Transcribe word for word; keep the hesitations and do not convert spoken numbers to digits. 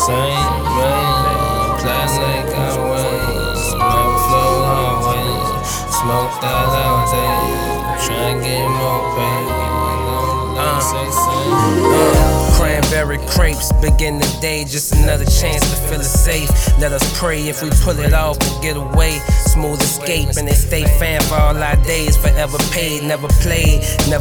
same way. Play like I wait. Smoke flow hallway. Smoke that all day. Try and get more pay. Uh, say same. Uh, cranberry crepes, begin the day, just another chance to feel it safe. Let us pray if we pull it off and get away. Smooth escape, and they stay fan for all our days. Forever paid, never played, never